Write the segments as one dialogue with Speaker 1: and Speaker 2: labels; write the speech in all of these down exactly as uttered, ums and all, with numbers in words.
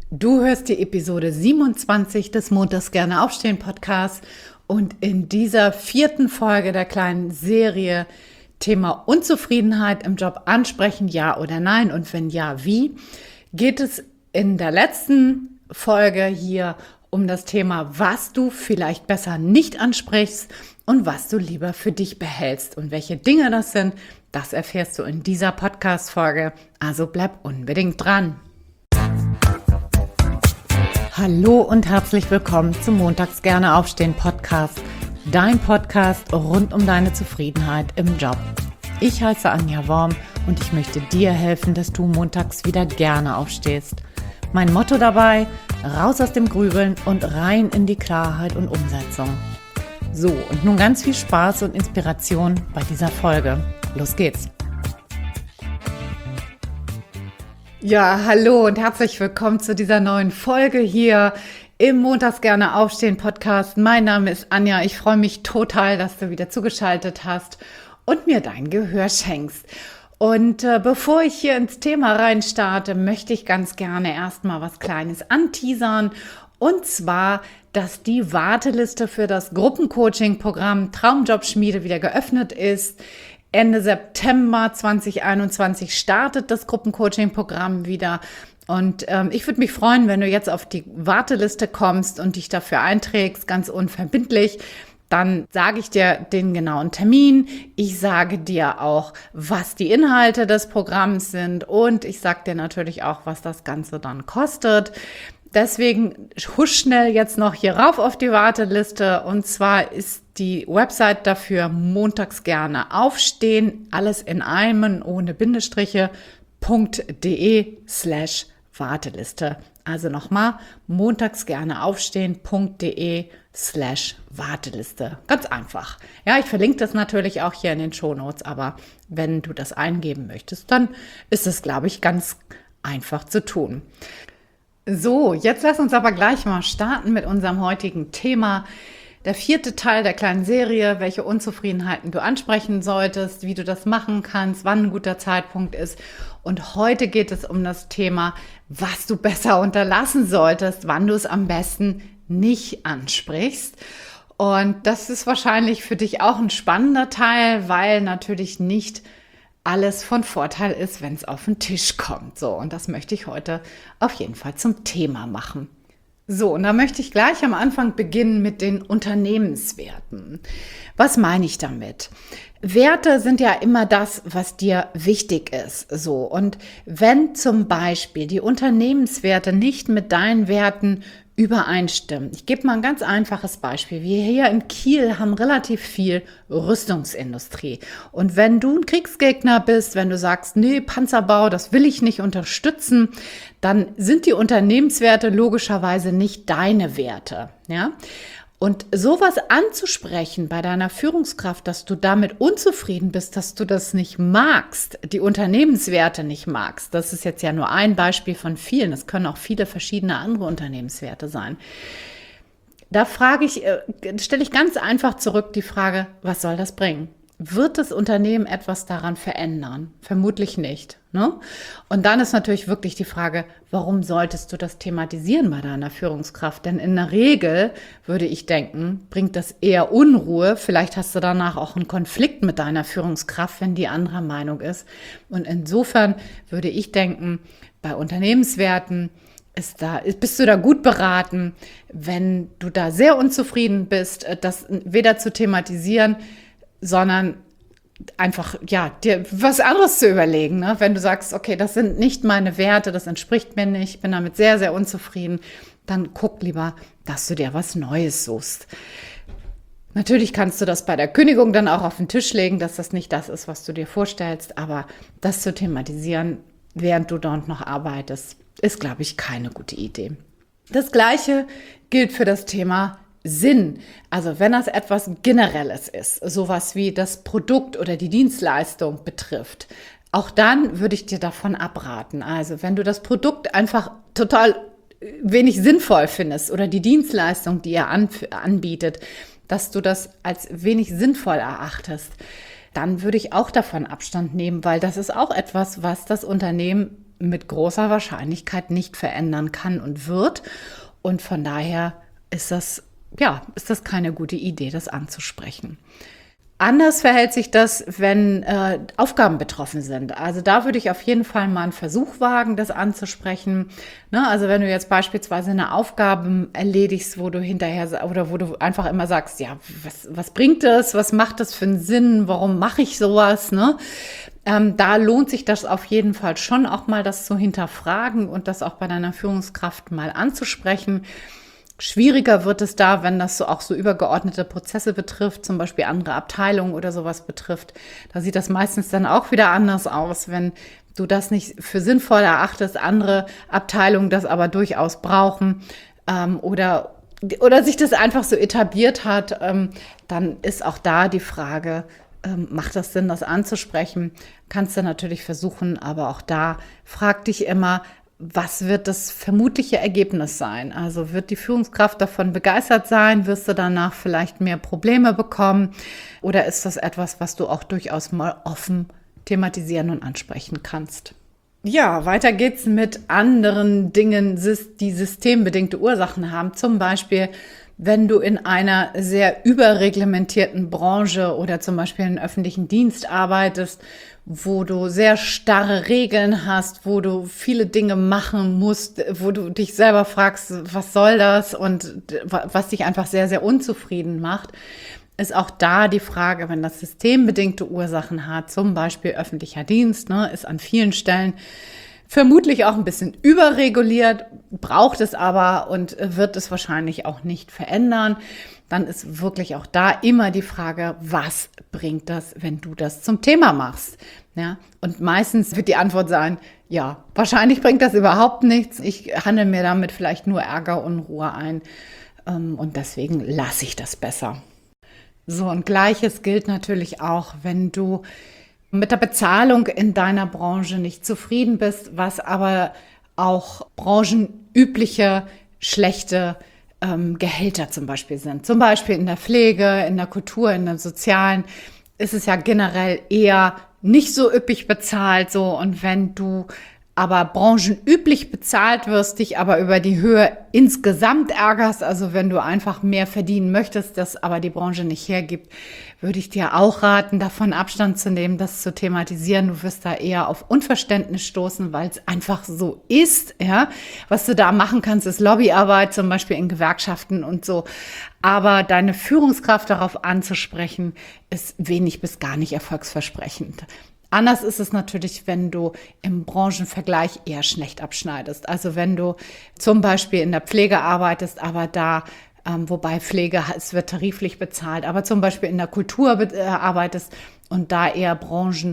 Speaker 1: Du hörst die Episode siebenundzwanzig des Montags gerne aufstehen Podcasts und in dieser vierten Folge der kleinen Serie Thema Unzufriedenheit im Job ansprechen, ja oder nein und wenn ja, wie, geht es in der letzten Folge hier um das Thema, was du vielleicht besser nicht ansprichst und was du lieber für dich behältst und welche Dinge das sind, das erfährst du in dieser Podcast-Folge, also bleib unbedingt dran. Hallo und herzlich willkommen zum Montags gerne aufstehen Podcast, dein Podcast rund um deine Zufriedenheit im Job. Ich heiße Anja Worm und ich möchte dir helfen, dass du montags wieder gerne aufstehst. Mein Motto dabei, raus aus dem Grübeln und rein in die Klarheit und Umsetzung. So, und nun ganz viel Spaß und Inspiration bei dieser Folge. Los geht's! Ja, hallo und herzlich willkommen zu dieser neuen Folge hier im Montags gerne aufstehen Podcast. Mein Name ist Anja. Ich freue mich total, dass du wieder zugeschaltet hast und mir dein Gehör schenkst. Und äh, bevor ich hier ins Thema reinstarte, möchte ich ganz gerne erstmal was Kleines anteasern. Und zwar, dass die Warteliste für das Gruppencoaching-Programm Traumjobschmiede wieder geöffnet ist. Ende September zwanzig einundzwanzig startet das Gruppencoaching-Programm wieder. Und ähm, ich würde mich freuen, wenn du jetzt auf die Warteliste kommst und dich dafür einträgst, ganz unverbindlich. Dann sage ich dir den genauen Termin. Ich sage dir auch, was die Inhalte des Programms sind. Und ich sage dir natürlich auch, was das Ganze dann kostet. Deswegen husch schnell jetzt noch hier rauf auf die Warteliste. Und zwar ist die Website dafür montags gerne aufstehen, alles in einem, ohne Bindestriche, .de slash Warteliste. Also nochmal, montags gerne aufstehen.de slash Warteliste. Ganz einfach. Ja, ich verlinke das natürlich auch hier in den Shownotes, aber wenn du das eingeben möchtest, dann ist es, glaube ich, ganz einfach zu tun. So, jetzt lass uns aber gleich mal starten mit unserem heutigen Thema. Der vierte Teil der kleinen Serie, welche Unzufriedenheiten du ansprechen solltest, wie du das machen kannst, wann ein guter Zeitpunkt ist. Und heute geht es um das Thema, was du besser unterlassen solltest, wann du es am besten nicht ansprichst. Und das ist wahrscheinlich für dich auch ein spannender Teil, weil natürlich nicht alles von Vorteil ist, wenn es auf den Tisch kommt. So, und das möchte ich heute auf jeden Fall zum Thema machen. So, und da möchte ich gleich am Anfang beginnen mit den Unternehmenswerten. Was meine ich damit? Werte sind ja immer das, was dir wichtig ist. So, und wenn zum Beispiel die Unternehmenswerte nicht mit deinen Werten übereinstimmen. Ich gebe mal ein ganz einfaches Beispiel. Wir hier in Kiel haben relativ viel Rüstungsindustrie. Und wenn du ein Kriegsgegner bist, wenn du sagst, nee, Panzerbau, das will ich nicht unterstützen, dann sind die Unternehmenswerte logischerweise nicht deine Werte, ja? Und sowas anzusprechen bei deiner Führungskraft, dass du damit unzufrieden bist, dass du das nicht magst, die Unternehmenswerte nicht magst, das ist jetzt ja nur ein Beispiel von vielen, es können auch viele verschiedene andere Unternehmenswerte sein. Da frage ich, stelle ich ganz einfach zurück die Frage, was soll das bringen? Wird das Unternehmen etwas daran verändern? Vermutlich nicht, ne? Und dann ist natürlich wirklich die Frage, warum solltest du das thematisieren bei deiner Führungskraft? Denn in der Regel, würde ich denken, bringt das eher Unruhe. Vielleicht hast du danach auch einen Konflikt mit deiner Führungskraft, wenn die anderer Meinung ist. Und insofern würde ich denken, bei Unternehmenswerten ist da, bist du da gut beraten, wenn du da sehr unzufrieden bist, das weder zu thematisieren, sondern einfach, ja, dir was anderes zu überlegen, ne? Wenn du sagst, okay, das sind nicht meine Werte, das entspricht mir nicht, ich bin damit sehr, sehr unzufrieden, dann guck lieber, dass du dir was Neues suchst. Natürlich kannst du das bei der Kündigung dann auch auf den Tisch legen, dass das nicht das ist, was du dir vorstellst, aber das zu thematisieren, während du dort noch arbeitest, ist, glaube ich, keine gute Idee. Das Gleiche gilt für das Thema Sinn, also wenn das etwas Generelles ist, sowas wie das Produkt oder die Dienstleistung betrifft, auch dann würde ich dir davon abraten. Also wenn du das Produkt einfach total wenig sinnvoll findest oder die Dienstleistung, die er an, anbietet, dass du das als wenig sinnvoll erachtest, dann würde ich auch davon Abstand nehmen, weil das ist auch etwas, was das Unternehmen mit großer Wahrscheinlichkeit nicht verändern kann und wird. Und von daher ist das, ja, ist das keine gute Idee, das anzusprechen. Anders verhält sich das, wenn äh, Aufgaben betroffen sind. Also da würde ich auf jeden Fall mal einen Versuch wagen, das anzusprechen. Ne? Also wenn du jetzt beispielsweise eine Aufgabe erledigst, wo du hinterher oder wo du einfach immer sagst, ja, was, was bringt das? Was macht das für einen Sinn? Warum mache ich sowas? Ne? Ähm, da lohnt sich das auf jeden Fall schon auch mal, das zu hinterfragen und das auch bei deiner Führungskraft mal anzusprechen. Schwieriger wird es da, wenn das so auch so übergeordnete Prozesse betrifft, zum Beispiel andere Abteilungen oder sowas betrifft. Da sieht das meistens dann auch wieder anders aus, wenn du das nicht für sinnvoll erachtest, andere Abteilungen das aber durchaus brauchen ähm, oder, oder sich das einfach so etabliert hat, ähm, dann ist auch da die Frage, ähm, macht das Sinn, das anzusprechen? Kannst du natürlich versuchen, aber auch da frag dich immer, was wird das vermutliche Ergebnis sein? Also wird die Führungskraft davon begeistert sein? Wirst du danach vielleicht mehr Probleme bekommen? Oder ist das etwas, was du auch durchaus mal offen thematisieren und ansprechen kannst? Ja, weiter geht's mit anderen Dingen, die systembedingte Ursachen haben. Zum Beispiel, wenn du in einer sehr überreglementierten Branche oder zum Beispiel im öffentlichen Dienst arbeitest, wo du sehr starre Regeln hast, wo du viele Dinge machen musst, wo du dich selber fragst, was soll das und was dich einfach sehr, sehr unzufrieden macht, ist auch da die Frage, wenn das systembedingte Ursachen hat, zum Beispiel öffentlicher Dienst, ne, ist an vielen Stellen vermutlich auch ein bisschen überreguliert, braucht es aber und wird es wahrscheinlich auch nicht verändern. Dann ist wirklich auch da immer die Frage, was bringt das, wenn du das zum Thema machst? Ja, und meistens wird die Antwort sein, ja, wahrscheinlich bringt das überhaupt nichts. Ich handle mir damit vielleicht nur Ärger und Unruhe ein und deswegen lasse ich das besser. So, und Gleiches gilt natürlich auch, wenn du mit der Bezahlung in deiner Branche nicht zufrieden bist, was aber auch branchenübliche schlechte ähm, Gehälter zum Beispiel sind. Zum Beispiel in der Pflege, in der Kultur, in der Sozialen ist es ja generell eher nicht so üppig bezahlt. So, und wenn du aber branchenüblich bezahlt wirst, dich aber über die Höhe insgesamt ärgerst, also wenn du einfach mehr verdienen möchtest, das aber die Branche nicht hergibt, würde ich dir auch raten, davon Abstand zu nehmen, das zu thematisieren. Du wirst da eher auf Unverständnis stoßen, weil es einfach so ist. Ja, was du da machen kannst, ist Lobbyarbeit, zum Beispiel in Gewerkschaften und so. Aber deine Führungskraft darauf anzusprechen, ist wenig bis gar nicht erfolgsversprechend. Anders ist es natürlich, wenn du im Branchenvergleich eher schlecht abschneidest. Also wenn du zum Beispiel in der Pflege arbeitest, aber da, ähm, wobei Pflege, es wird tariflich bezahlt, aber zum Beispiel in der Kultur be- äh, arbeitest und da eher Branchen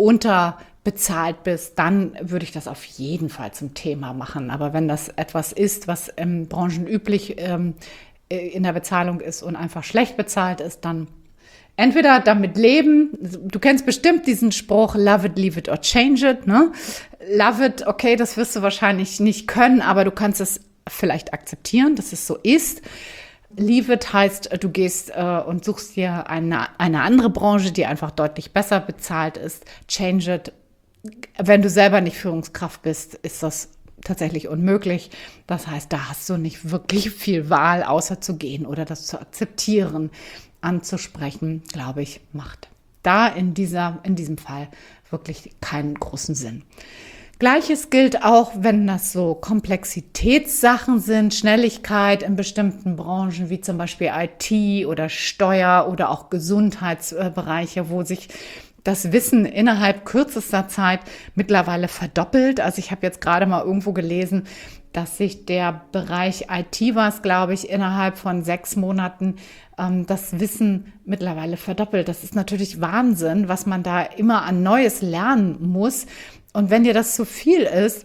Speaker 1: unterbezahlt bist, dann würde ich das auf jeden Fall zum Thema machen. Aber wenn das etwas ist, was ähm, branchenüblich ähm, in der Bezahlung ist und einfach schlecht bezahlt ist, dann entweder damit leben, du kennst bestimmt diesen Spruch, love it, leave it or change it, ne? Love it, okay, das wirst du wahrscheinlich nicht können, aber du kannst es vielleicht akzeptieren, dass es so ist. Leave it heißt, du gehst äh, und suchst dir eine, eine andere Branche, die einfach deutlich besser bezahlt ist. Change it, wenn du selber nicht Führungskraft bist, ist das tatsächlich unmöglich. Das heißt, da hast du nicht wirklich viel Wahl, außer zu gehen oder das zu akzeptieren. Anzusprechen, glaube ich, macht da in dieser, in diesem Fall wirklich keinen großen Sinn. Gleiches gilt auch, wenn das so Komplexitätssachen sind, Schnelligkeit in bestimmten Branchen, wie zum Beispiel I T oder Steuer oder auch Gesundheitsbereiche, wo sich das Wissen innerhalb kürzester Zeit mittlerweile verdoppelt. Also ich habe jetzt gerade mal irgendwo gelesen, dass sich der Bereich I T war es, glaube ich, innerhalb von sechs Monaten ähm, das Wissen mittlerweile verdoppelt. Das ist natürlich Wahnsinn, was man da immer an Neues lernen muss. Und wenn dir das zu viel ist,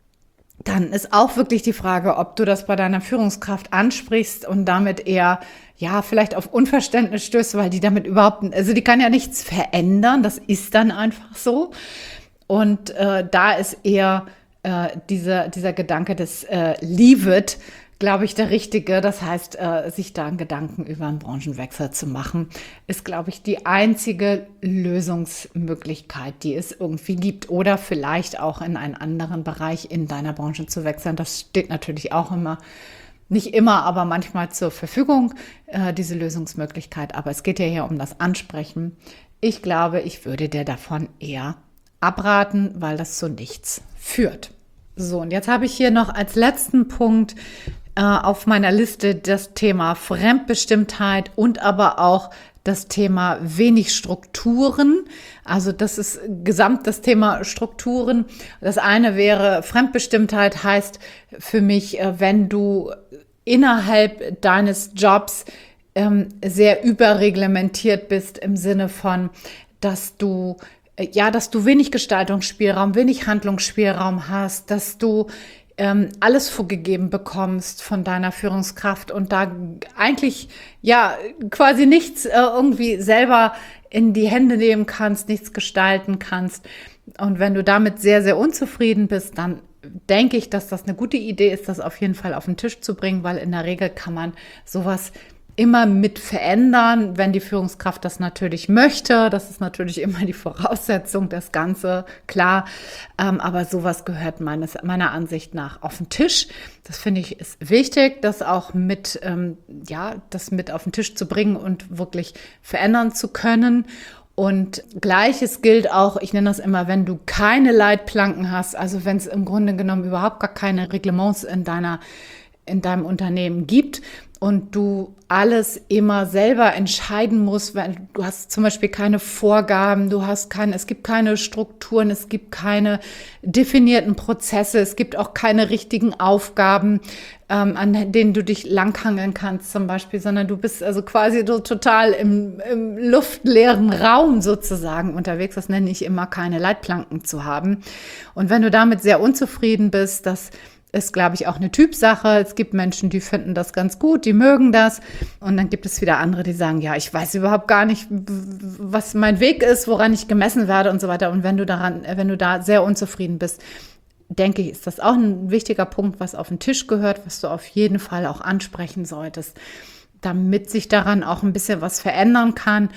Speaker 1: dann ist auch wirklich die Frage, ob du das bei deiner Führungskraft ansprichst und damit eher, ja, vielleicht auf Unverständnis stößt, weil die damit überhaupt, also die kann ja nichts verändern, das ist dann einfach so. Und äh, da ist eher äh, dieser, dieser Gedanke des äh, Leave it glaube ich, der richtige. Das heißt, äh, sich da einen Gedanken über einen Branchenwechsel zu machen, ist, glaube ich, die einzige Lösungsmöglichkeit, die es irgendwie gibt. Oder vielleicht auch in einen anderen Bereich in deiner Branche zu wechseln. Das steht natürlich auch immer, nicht immer, aber manchmal zur Verfügung, äh, diese Lösungsmöglichkeit. Aber es geht ja hier um das Ansprechen. Ich glaube, ich würde dir davon eher abraten, weil das zu nichts führt. So, und jetzt habe ich hier noch als letzten Punkt äh, auf meiner Liste das Thema Fremdbestimmtheit und aber auch das Thema wenig Strukturen. Also das ist gesamt das Thema Strukturen. Das eine wäre, Fremdbestimmtheit heißt für mich, äh, wenn du innerhalb deines Jobs ähm, sehr überreglementiert bist im Sinne von, dass du Ja, dass du wenig Gestaltungsspielraum, wenig Handlungsspielraum hast, dass du ähm, alles vorgegeben bekommst von deiner Führungskraft und da eigentlich ja quasi nichts äh, irgendwie selber in die Hände nehmen kannst, nichts gestalten kannst. Und wenn du damit sehr, sehr unzufrieden bist, dann denke ich, dass das eine gute Idee ist, das auf jeden Fall auf den Tisch zu bringen, weil in der Regel kann man sowas immer mit verändern, wenn die Führungskraft das natürlich möchte. Das ist natürlich immer die Voraussetzung, das Ganze, klar. Ähm, aber sowas gehört meines, meiner Ansicht nach auf den Tisch. Das finde ich ist wichtig, das auch mit, ähm, ja, das mit auf den Tisch zu bringen und wirklich verändern zu können. Und Gleiches gilt auch, ich nenne das immer, wenn du keine Leitplanken hast, also wenn es im Grunde genommen überhaupt gar keine Reglements in deiner, in deinem Unternehmen gibt, und du alles immer selber entscheiden musst, weil du hast zum Beispiel keine Vorgaben, du hast keine, es gibt keine Strukturen, es gibt keine definierten Prozesse, es gibt auch keine richtigen Aufgaben, ähm, an denen du dich langhangeln kannst zum Beispiel, sondern du bist also quasi so total im, im luftleeren Raum sozusagen unterwegs. Das nenne ich immer, keine Leitplanken zu haben. Und wenn du damit sehr unzufrieden bist, das ist, glaube ich, auch eine Typsache. Es gibt Menschen, die finden das ganz gut, die mögen das. Und dann gibt es wieder andere, die sagen, ja, ich weiß überhaupt gar nicht, was mein Weg ist, woran ich gemessen werde und so weiter. Und wenn du daran, wenn du da sehr unzufrieden bist, denke ich, ist das auch ein wichtiger Punkt, was auf den Tisch gehört, was du auf jeden Fall auch ansprechen solltest, damit sich daran auch ein bisschen was verändern kann.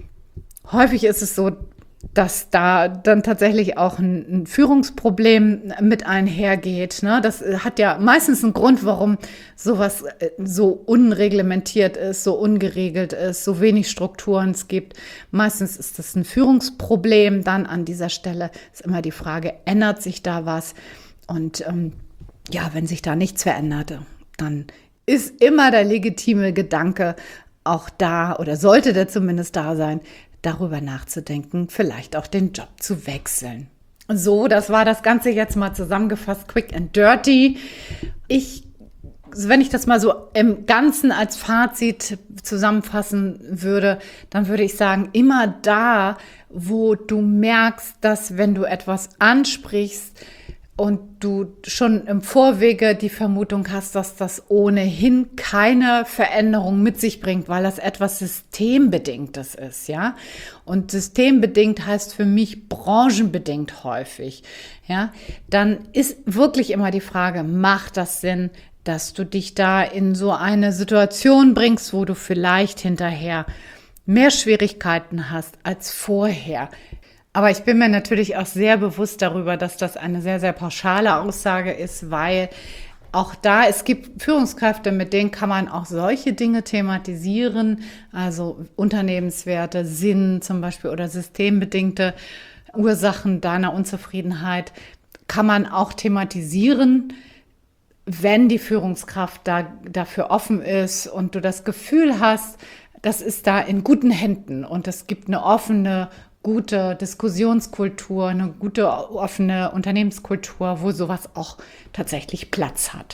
Speaker 1: Häufig ist es so, dass da dann tatsächlich auch ein, ein Führungsproblem mit einhergeht. Ne? Das hat ja meistens einen Grund, warum sowas so unreglementiert ist, so ungeregelt ist, so wenig Strukturen es gibt. Meistens ist das ein Führungsproblem. Dann an dieser Stelle ist immer die Frage, ändert sich da was? Und ähm, ja, wenn sich da nichts verändert, dann ist immer der legitime Gedanke auch da oder sollte der zumindest da sein, darüber nachzudenken, vielleicht auch den Job zu wechseln. So, das war das Ganze jetzt mal zusammengefasst, quick and dirty. Ich, wenn ich das mal so im Ganzen als Fazit zusammenfassen würde, dann würde ich sagen, immer da, wo du merkst, dass wenn du etwas ansprichst, und du schon im Vorwege die Vermutung hast, dass das ohnehin keine Veränderung mit sich bringt, weil das etwas Systembedingtes ist, ja. Und systembedingt heißt für mich branchenbedingt häufig, ja. Dann ist wirklich immer die Frage, macht das Sinn, dass du dich da in so eine Situation bringst, wo du vielleicht hinterher mehr Schwierigkeiten hast als vorher? Aber ich bin mir natürlich auch sehr bewusst darüber, dass das eine sehr, sehr pauschale Aussage ist, weil auch da, es gibt Führungskräfte, mit denen kann man auch solche Dinge thematisieren, also Unternehmenswerte, Sinn zum Beispiel oder systembedingte Ursachen deiner Unzufriedenheit kann man auch thematisieren, wenn die Führungskraft da, dafür offen ist und du das Gefühl hast, das ist da in guten Händen und es gibt eine offene, gute Diskussionskultur, eine gute offene Unternehmenskultur, wo sowas auch tatsächlich Platz hat.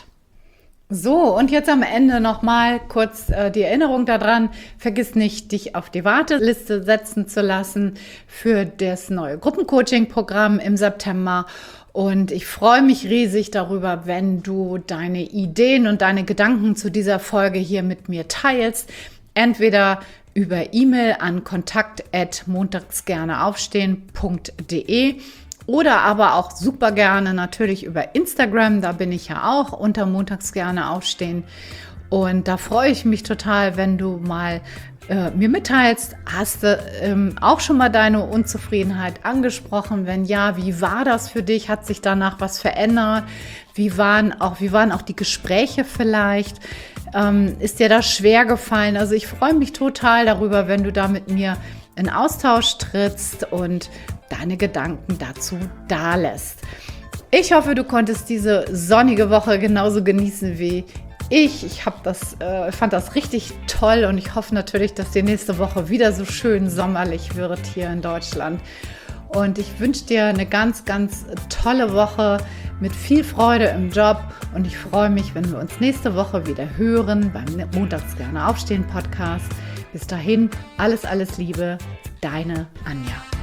Speaker 1: So, und jetzt am Ende nochmal kurz äh, die Erinnerung daran, vergiss nicht, dich auf die Warteliste setzen zu lassen für das neue Gruppencoaching-Programm im September. Und ich freue mich riesig darüber, wenn du deine Ideen und deine Gedanken zu dieser Folge hier mit mir teilst. Entweder über E-Mail an kontakt at montagsgerneaufstehen punkt de oder aber auch super gerne natürlich über Instagram, da bin ich ja auch unter montags gerne aufstehen. Und da freue ich mich total, wenn du mal äh, mir mitteilst, hast du ähm, auch schon mal deine Unzufriedenheit angesprochen? Wenn ja, wie war das für dich? Hat sich danach was verändert? Wie waren auch, wie waren auch die Gespräche vielleicht? Ähm, ist dir das schwer gefallen? Also ich freue mich total darüber, wenn du da mit mir in Austausch trittst und deine Gedanken dazu dalässt. Ich hoffe, du konntest diese sonnige Woche genauso genießen wie ich. Ich hab das, äh, fand das richtig toll und ich hoffe natürlich, dass die nächste Woche wieder so schön sommerlich wird hier in Deutschland. Und ich wünsche dir eine ganz, ganz tolle Woche mit viel Freude im Job und ich freue mich, wenn wir uns nächste Woche wieder hören beim Montags gerne aufstehen Podcast. Bis dahin, alles, alles Liebe, deine Anja.